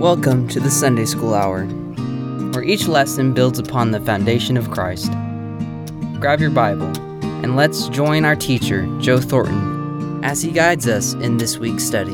Welcome to the Sunday School Hour, where each lesson builds upon the foundation of Christ. Grab your Bible, and let's join our teacher, Joe Thornton, as he guides us in this week's study.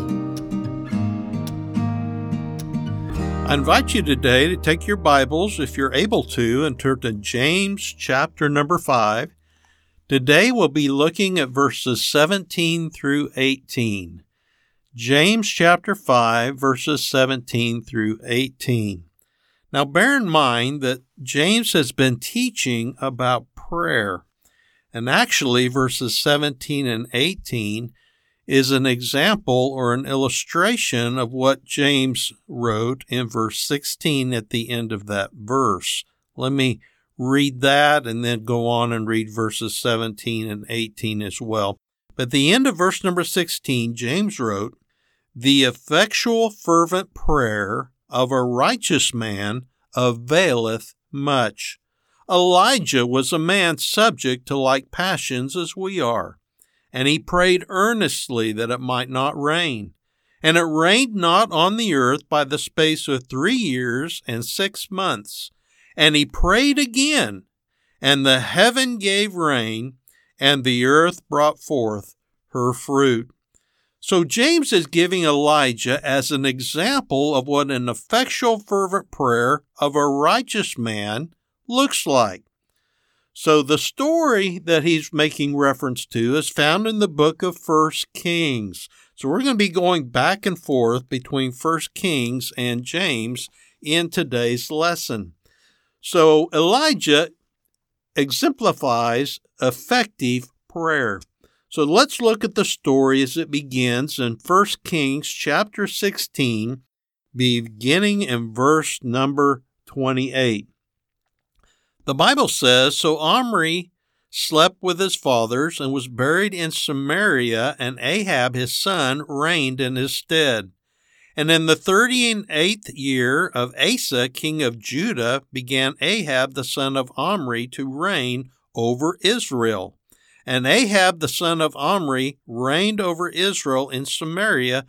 I invite you today to take your Bibles, if you're able to, and turn to James chapter number 5. Today we'll be looking at verses 17 through 18. James chapter 5, verses 17 through 18. Now bear in mind that James has been teaching about prayer. And actually, verses 17 and 18 is an example or an illustration of what James wrote in verse 16 at the end of that verse. Let me read that and then go on and read verses 17 and 18 as well. But at the end of verse number 16, James wrote, "The effectual fervent prayer of a righteous man availeth much." Elijah was a man subject to like passions as we are, and he prayed earnestly that it might not rain. And it rained not on the earth by the space of 3 years and 6 months. And he prayed again, and the heaven gave rain, and the earth brought forth her fruit. So James is giving Elijah as an example of what an effectual fervent prayer of a righteous man looks like. So the story that he's making reference to is found in the book of 1 Kings. So we're going to be going back and forth between 1 Kings and James in today's lesson. So Elijah exemplifies effective prayer. So let's look at the story as it begins in 1 Kings chapter 16, beginning in verse number 28. The Bible says, "So Omri slept with his fathers and was buried in Samaria, and Ahab his son reigned in his stead. And in the 38th year of Asa, king of Judah, began Ahab the son of Omri to reign over Israel. And Ahab the son of Omri reigned over Israel in Samaria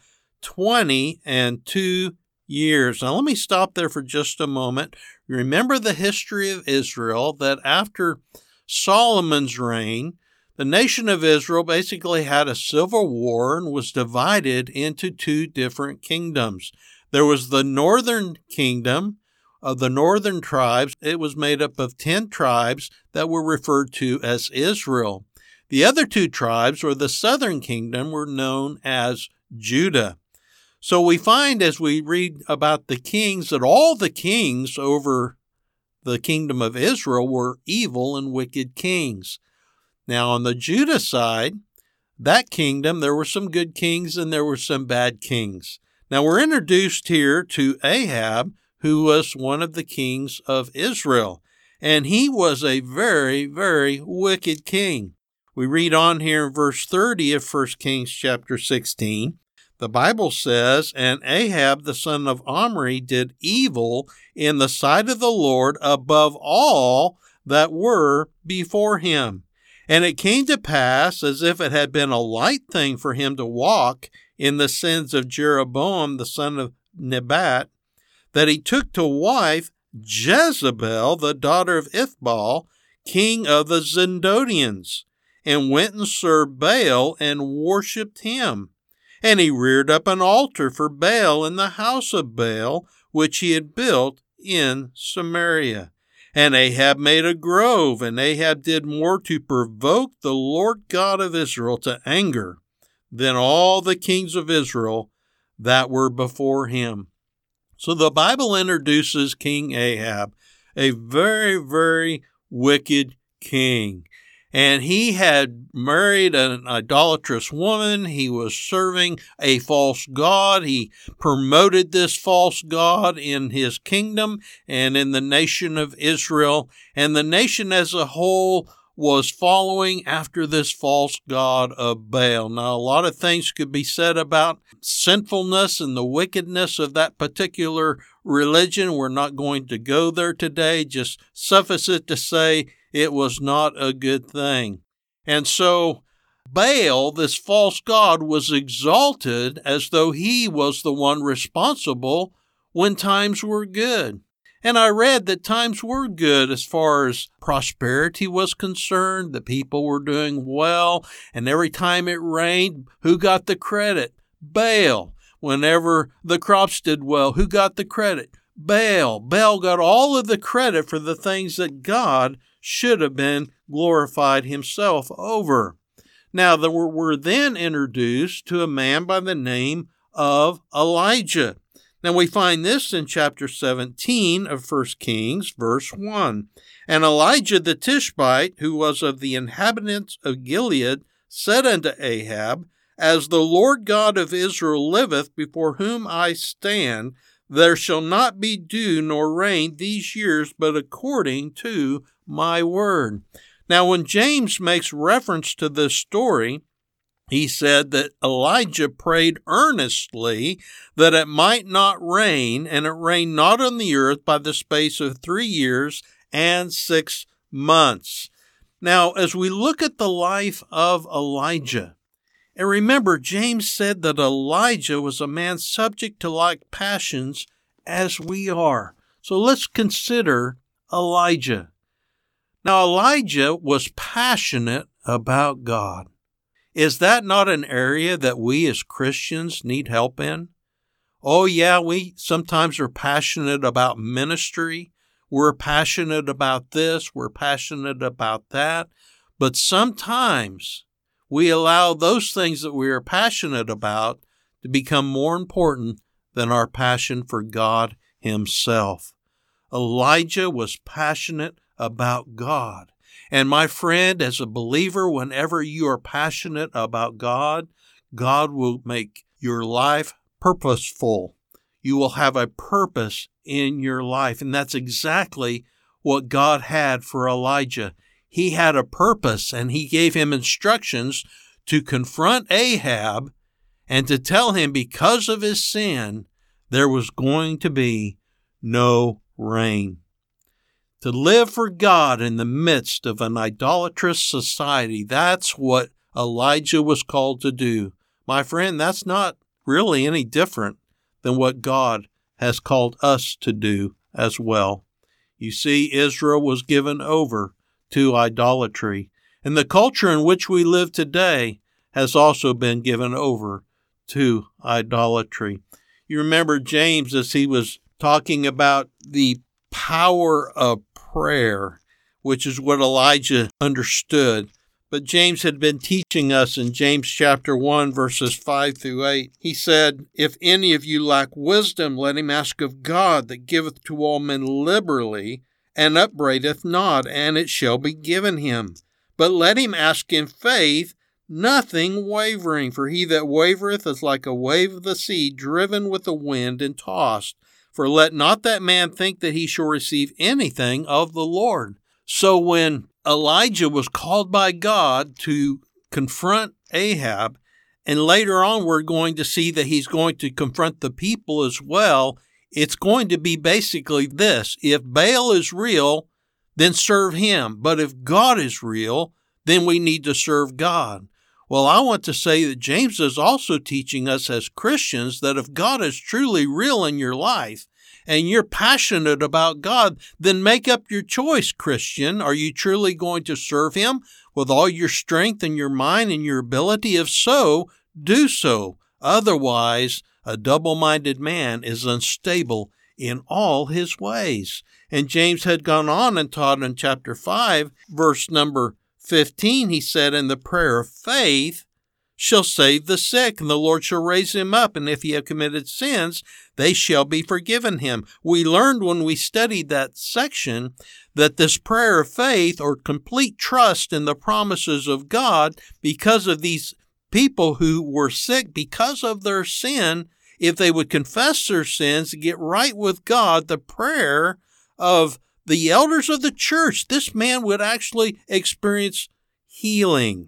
22 years. Now let me stop there for just a moment. Remember the history of Israel, that after Solomon's reign, the nation of Israel basically had a civil war and was divided into 2 different kingdoms. There was the northern kingdom of the northern tribes. It was made up of 10 tribes that were referred to as Israel. The other 2 tribes, or the southern kingdom, were known as Judah. So we find as we read about the kings that all the kings over the kingdom of Israel were evil and wicked kings. Now on the Judah side, that kingdom, there were some good kings and there were some bad kings. Now we're introduced here to Ahab, who was one of the kings of Israel, and he was a very, very wicked king. We read on here in verse 30 of 1 Kings chapter 16. The Bible says, "And Ahab the son of Omri did evil in the sight of the Lord above all that were before him. And it came to pass, as if it had been a light thing for him to walk in the sins of Jeroboam the son of Nebat, that he took to wife Jezebel, the daughter of Ithbal, king of the Zidonians, and went and served Baal and worshipped him. And he reared up an altar for Baal in the house of Baal, which he had built in Samaria. And Ahab made a grove, and Ahab did more to provoke the Lord God of Israel to anger than all the kings of Israel that were before him." So the Bible introduces King Ahab, a very, very wicked king. And he had married an idolatrous woman. He was serving a false god. He promoted this false god in his kingdom and in the nation of Israel. And the nation as a whole was following after this false god of Baal. Now, a lot of things could be said about sinfulness and the wickedness of that particular religion. We're not going to go there today. Just suffice it to say, it was not a good thing. And so Baal, this false god, was exalted as though he was the one responsible when times were good. And I read that times were good as far as prosperity was concerned. The people were doing well. And every time it rained, who got the credit? Baal. Whenever the crops did well, who got the credit? Baal. Baal got all of the credit for the things that God should have been glorified himself over. Now, we're then introduced to a man by the name of Elijah. Now, we find this in chapter 17 of 1 Kings, verse 1. And Elijah the Tishbite, who was of the inhabitants of Gilead, said unto Ahab, As the Lord God of Israel liveth, before whom I stand, there shall not be dew nor rain these years, but according to my word. Now, when James makes reference to this story, he said that Elijah prayed earnestly that it might not rain, and it rained not on the earth by the space of 3 years and 6 months. Now, as we look at the life of Elijah, and remember, James said that Elijah was a man subject to like passions as we are. So let's consider Elijah. Now, Elijah was passionate about God. Is that not an area that we as Christians need help in? Oh, yeah, we sometimes are passionate about ministry. We're passionate about this. We're passionate about that. But sometimes we allow those things that we are passionate about to become more important than our passion for God himself. Elijah was passionate about God. And my friend, as a believer, whenever you are passionate about God, God will make your life purposeful. You will have a purpose in your life. And that's exactly what God had for Elijah. He had a purpose, and he gave him instructions to confront Ahab and to tell him because of his sin, there was going to be no rain. To live for God in the midst of an idolatrous society, that's what Elijah was called to do. My friend, that's not really any different than what God has called us to do as well. You see, Israel was given over to idolatry, and the culture in which we live today has also been given over to idolatry. You remember James, as he was talking about the power of prayer, which is what Elijah understood. But James had been teaching us in James chapter 1, verses 5 through 8. He said, If any of you lack wisdom, let him ask of God, that giveth to all men liberally, and upbraideth not, and it shall be given him. But let him ask in faith, nothing wavering. For he that wavereth is like a wave of the sea, driven with the wind and tossed. For let not that man think that he shall receive anything of the Lord. So when Elijah was called by God to confront Ahab, and later on we're going to see that he's going to confront the people as well, it's going to be basically this. If Baal is real, then serve him. But if God is real, then we need to serve God. Well, I want to say that James is also teaching us as Christians that if God is truly real in your life and you're passionate about God, then make up your choice, Christian. Are you truly going to serve him with all your strength and your mind and your ability? If so, do so. Otherwise, a double-minded man is unstable in all his ways. And James had gone on and taught in chapter 5, verse number 15, he said, And the prayer of faith shall save the sick, and the Lord shall raise him up, and if he have committed sins, they shall be forgiven him. We learned when we studied that section that this prayer of faith, or complete trust in the promises of God, because of these people who were sick because of their sin, if they would confess their sins and get right with God, the prayer of the elders of the church, this man would actually experience healing.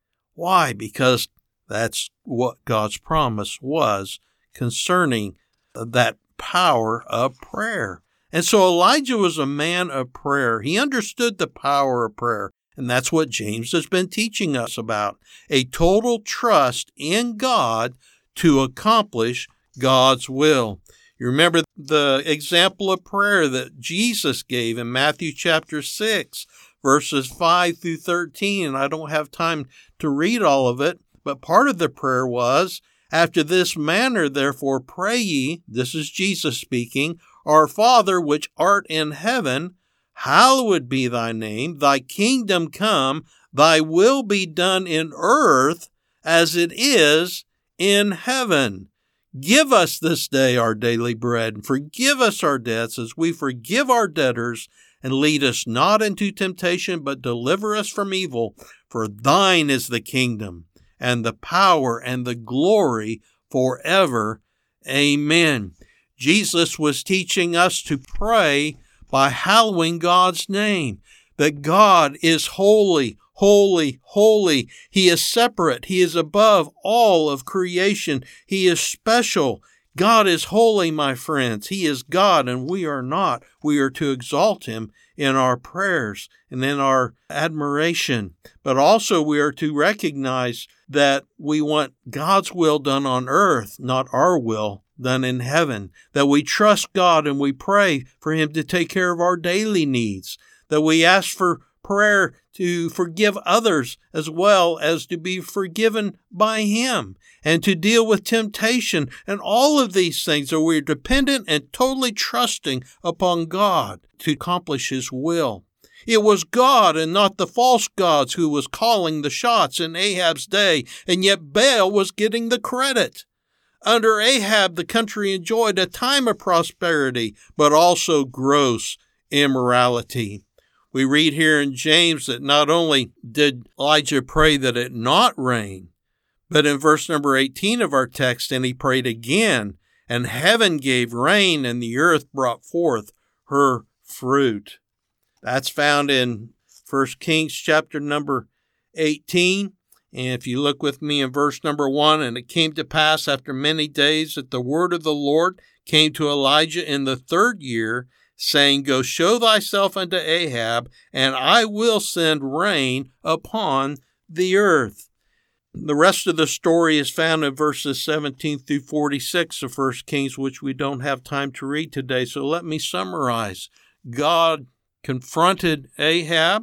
Why? Because that's what God's promise was concerning that power of prayer. And so Elijah was a man of prayer. He understood the power of prayer. And that's what James has been teaching us about. A total trust in God to accomplish God's will. You remember the example of prayer that Jesus gave in Matthew chapter 6, verses 5 through 13. And I don't have time to read all of it, but part of the prayer was, "After this manner, therefore, pray ye," this is Jesus speaking, "Our Father which art in heaven, hallowed be thy name, thy kingdom come, thy will be done in earth as it is in heaven. Give us this day our daily bread, and forgive us our debts as we forgive our debtors, and lead us not into temptation, but deliver us from evil. For thine is the kingdom, and the power, and the glory forever. Amen." Jesus was teaching us to pray by hallowing God's name, that God is holy, holy, holy. He is separate. He is above all of creation. He is special. God is holy, my friends. He is God, and we are not. We are to exalt him in our prayers and in our admiration. But also we are to recognize that we want God's will done on earth, not our will done in heaven. That we trust God and we pray for him to take care of our daily needs. That we ask for prayer to forgive others as well as to be forgiven by him, and to deal with temptation. And all of these things are we're dependent and totally trusting upon God to accomplish his will. It was God and not the false gods who was calling the shots in Ahab's day, and yet Baal was getting the credit. Under Ahab, the country enjoyed a time of prosperity, but also gross immorality. We read here in James that not only did Elijah pray that it not rain, but in verse number 18 of our text, and he prayed again, and heaven gave rain, and the earth brought forth her fruit. That's found in 1 Kings chapter number 18. And if you look with me in verse number 1, "And it came to pass after many days that the word of the Lord came to Elijah in the 3rd year, saying, Go show thyself unto Ahab, and I will send rain upon the earth." The rest of the story is found in verses 17 through 46 of 1 Kings, which we don't have time to read today. So let me summarize. God confronted Ahab.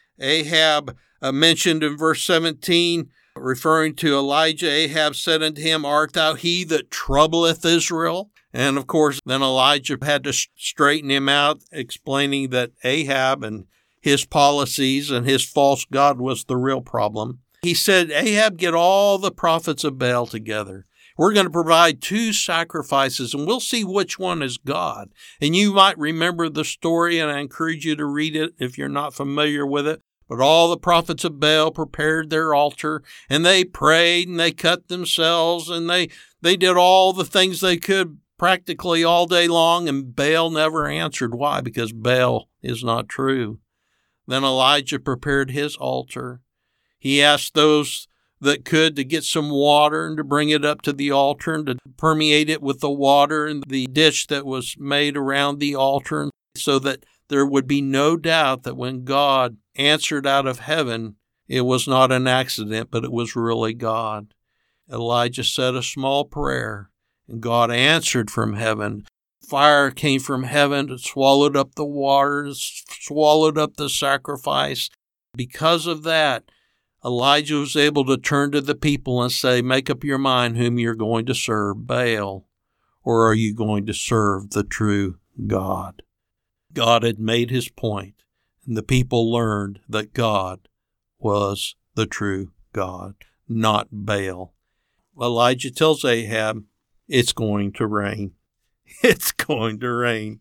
Ahab mentioned in verse 17, referring to Elijah, Ahab said unto him, "Art thou he that troubleth Israel?" And of course, then Elijah had to straighten him out, explaining that Ahab and his policies and his false god was the real problem. He said, "Ahab, get all the prophets of Baal together. We're going to provide 2 sacrifices, and we'll see which one is God." And you might remember the story, and I encourage you to read it if you're not familiar with it. But all the prophets of Baal prepared their altar, and they prayed, and they cut themselves, and they did all the things they could practically all day long, and Baal never answered. Why? Because Baal is not true. Then Elijah prepared his altar. He asked those that could to get some water and to bring it up to the altar and to permeate it with the water in the dish that was made around the altar, so that there would be no doubt that when God answered out of heaven, it was not an accident, but it was really God. Elijah said a small prayer, and God answered from heaven. Fire came from heaven, it swallowed up the waters, swallowed up the sacrifice. Because of that, Elijah was able to turn to the people and say, "Make up your mind whom you're going to serve, Baal, or are you going to serve the true God?" God had made his point, and the people learned that God was the true God, not Baal. Elijah tells Ahab, it's going to rain. It's going to rain.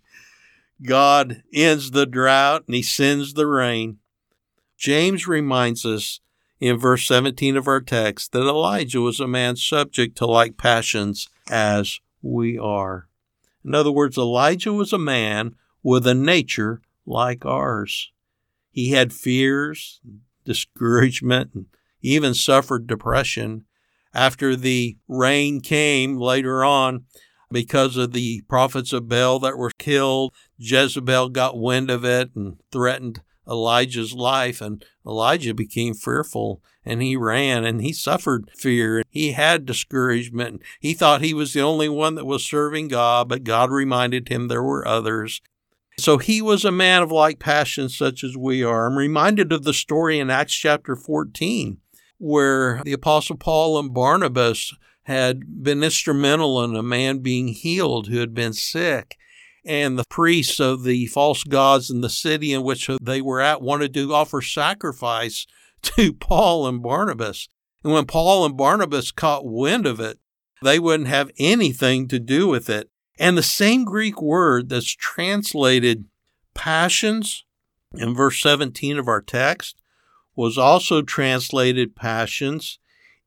God ends the drought, and he sends the rain. James reminds us in verse 17 of our text that Elijah was a man subject to like passions as we are. In other words, Elijah was a man with a nature like ours. He had fears, discouragement, and even suffered depression. After the rain came later on, because of the prophets of Baal that were killed, Jezebel got wind of it and threatened Elijah's life, and Elijah became fearful, and he ran, and he suffered fear. He had discouragement. He thought he was the only one that was serving God, but God reminded him there were others. So he was a man of like passions such as we are. I'm reminded of the story in Acts chapter 14, where the Apostle Paul and Barnabas had been instrumental in a man being healed who had been sick. And the priests of the false gods in the city in which they were at wanted to offer sacrifice to Paul and Barnabas. And when Paul and Barnabas caught wind of it, they wouldn't have anything to do with it. And the same Greek word that's translated passions in verse 17 of our text was also translated passions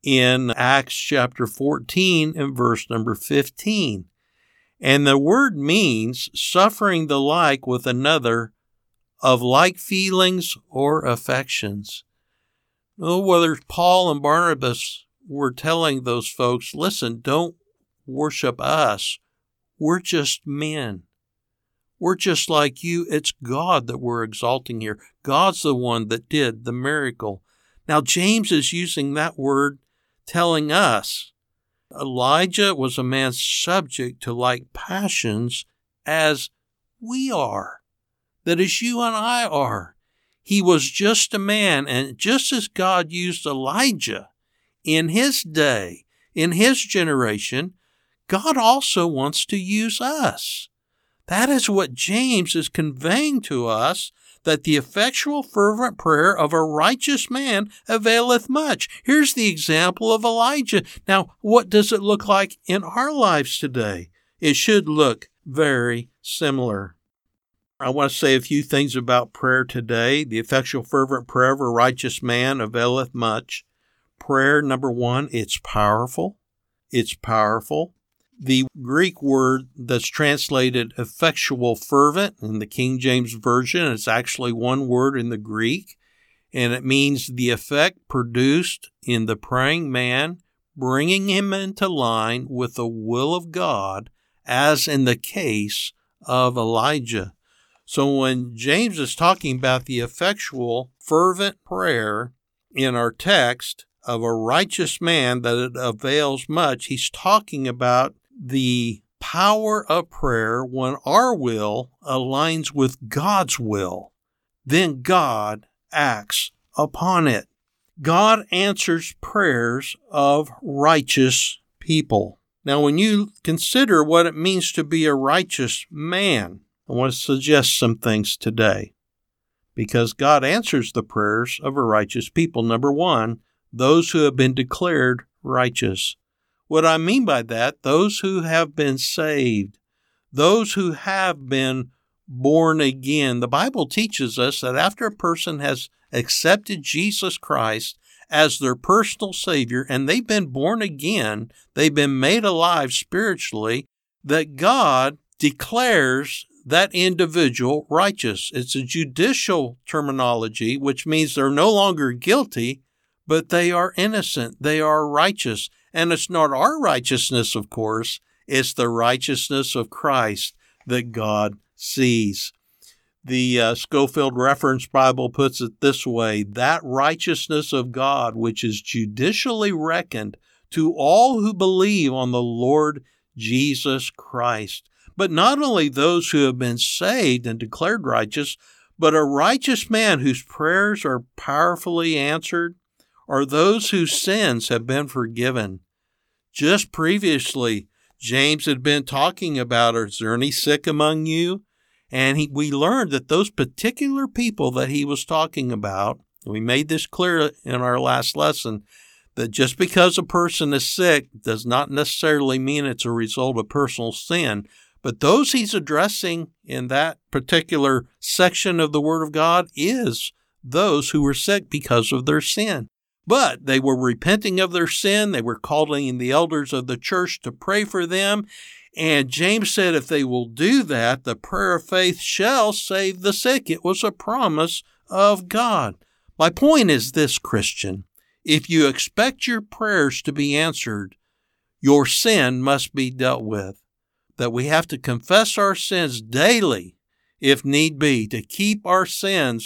in Acts chapter 14 and verse number 15. And the word means suffering the like with another of like feelings or affections. Whether Paul and Barnabas were telling those folks, listen, don't worship us. We're just men. We're just like you. It's God that we're exalting here. God's the one that did the miracle. Now, James is using that word telling us Elijah was a man subject to like passions as we are, that as you and I are. He was just a man, and just as God used Elijah in his day, in his generation, God also wants to use us. That is what James is conveying to us, that the effectual fervent prayer of a righteous man availeth much. Here's the example of Elijah. Now, what does it look like in our lives today? It should look very similar. I want to say a few things about prayer today. The effectual fervent prayer of a righteous man availeth much. Prayer, number one, it's powerful. It's powerful. The Greek word that's translated effectual fervent in the King James Version, it's actually one word in the Greek, and it means the effect produced in the praying man, bringing him into line with the will of God, as in the case of Elijah. So when James is talking about the effectual fervent prayer in our text of a righteous man that it avails much, he's talking about the power of prayer when our will aligns with God's will. Then God acts upon it. God answers prayers of righteous people. Now, when you consider what it means to be a righteous man, I want to suggest some things today, because God answers the prayers of a righteous people. Number one, those who have been declared righteous. What I mean by that, those who have been saved, those who have been born again. The Bible teaches us that after a person has accepted Jesus Christ as their personal Savior and they've been born again, they've been made alive spiritually, that God declares that individual righteous. It's a judicial terminology, which means they're no longer guilty, but they are innocent. They are righteous. And it's not our righteousness, of course. It's the righteousness of Christ that God sees. The Scofield Reference Bible puts it this way: that righteousness of God, which is judicially reckoned to all who believe on the Lord Jesus Christ. But not only those who have been saved and declared righteous, but a righteous man whose prayers are powerfully answered are those whose sins have been forgiven. Just previously, James had been talking about, is there any sick among you? And we learned that those particular people that he was talking about, we made this clear in our last lesson, that just because a person is sick does not necessarily mean it's a result of personal sin. But those he's addressing in that particular section of the Word of God is those who were sick because of their sin. But they were repenting of their sin. They were calling the elders of the church to pray for them. And James said if they will do that, the prayer of faith shall save the sick. It was a promise of God. My point is this, Christian. If you expect your prayers to be answered, your sin must be dealt with. That we have to confess our sins daily, if need be, to keep our sins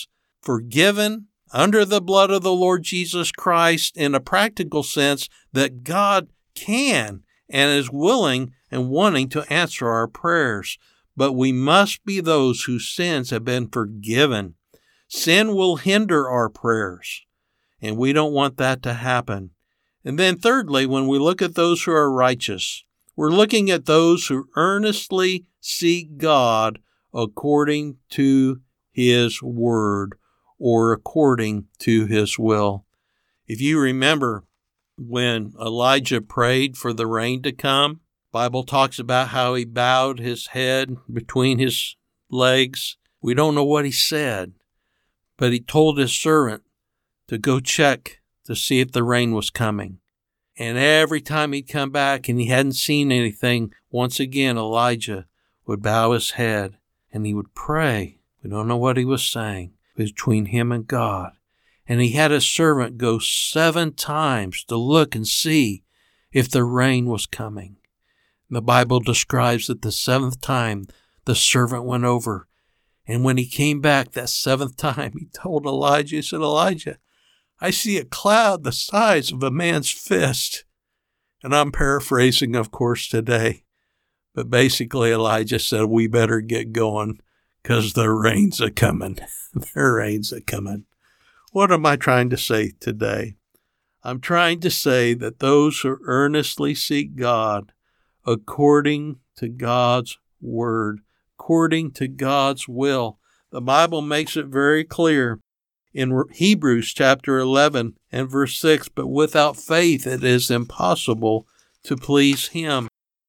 forgiven under the blood of the Lord Jesus Christ in a practical sense, that God can and is willing and wanting to answer our prayers. But we must be those whose sins have been forgiven. Sin will hinder our prayers, and we don't want that to happen. And then thirdly, when we look at those who are righteous, we're looking at those who earnestly seek God according to His word or according to His will. If you remember when Elijah prayed for the rain to come, the Bible talks about how he bowed his head between his legs. We don't know what he said, but he told his servant to go check to see if the rain was coming. And every time he'd come back and he hadn't seen anything, once again Elijah would bow his head and he would pray. We don't know what he was saying, between him and God. And he had his servant go 7 times to look and see if the rain was coming. The Bible describes that the 7th time the servant went over, and when he came back that 7th time, he told Elijah, he said, Elijah, I see a cloud the size of a man's fist. And I'm paraphrasing, of course, today. But basically, Elijah said, we better get going because the rain's a-coming. The rain's a-coming. What am I trying to say today? I'm trying to say that those who earnestly seek God according to God's word, according to God's will, the Bible makes it very clear in Hebrews chapter 11 and verse 6, but without faith it is impossible to please Him.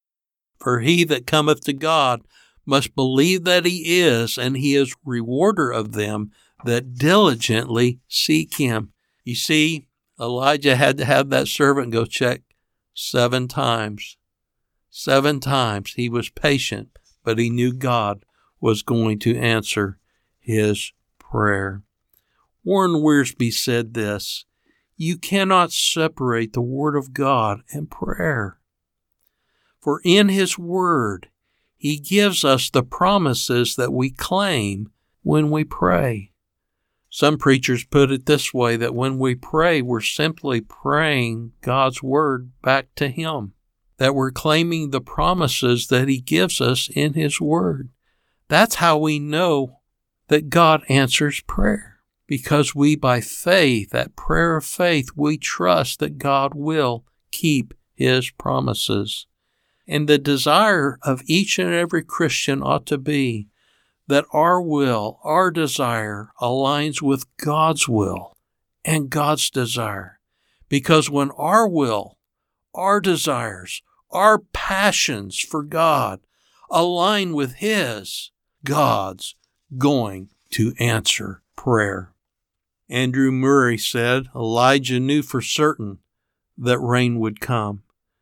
For he that cometh to God must believe that He is, and He is rewarder of them that diligently seek Him. You see, Elijah had to have that servant go check 7 times. 7 times. He was patient, but he knew God was going to answer his prayer. Warren Wiersbe said this, you cannot separate the Word of God and prayer. For in His Word, He gives us the promises that we claim when we pray. Some preachers put it this way, that when we pray, we're simply praying God's Word back to Him, that we're claiming the promises that He gives us in His Word. That's how we know that God answers prayer, because we, by faith, that prayer of faith, we trust that God will keep His promises. And the desire of each and every Christian ought to be that our will, our desire, aligns with God's will and God's desire. Because when our will, our desires, our passions for God align with His, God's going to answer prayer. Andrew Murray said Elijah knew for certain that rain would come.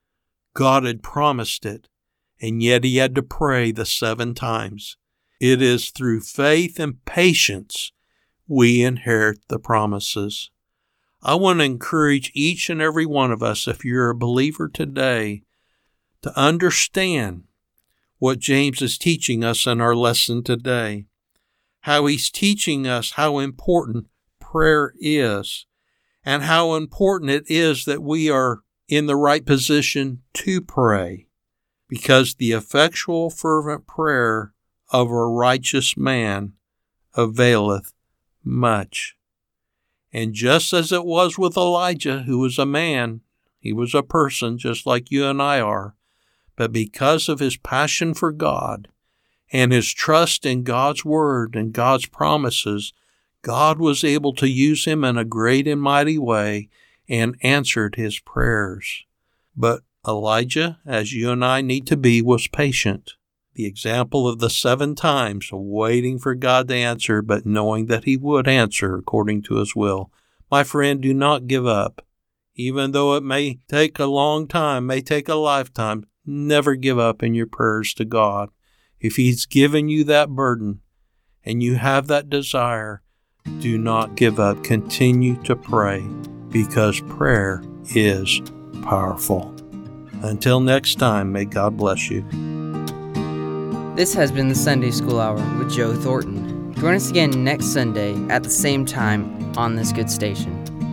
God had promised it, and yet he had to pray the 7 times. It is through faith and patience we inherit the promises. I want to encourage each and every one of us, if you're a believer today, to understand what James is teaching us in our lesson today, how he's teaching us how important prayer is, and how important it is that we are in the right position to pray, because the effectual fervent prayer of a righteous man availeth much. And just as it was with Elijah, who was a man, he was a person just like you and I are, but because of his passion for God and his trust in God's word and God's promises, God was able to use him in a great and mighty way and answered his prayers. But Elijah, as you and I need to be, was patient. The example of the 7 times waiting for God to answer, but knowing that He would answer according to His will. My friend, do not give up. Even though it may take a long time, may take a lifetime, never give up in your prayers to God. If He's given you that burden and you have that desire, do not give up. Continue to pray, because prayer is powerful. Until next time, may God bless you. This has been the Sunday School Hour with Joe Thornton. Join us again next Sunday at the same time on this good station.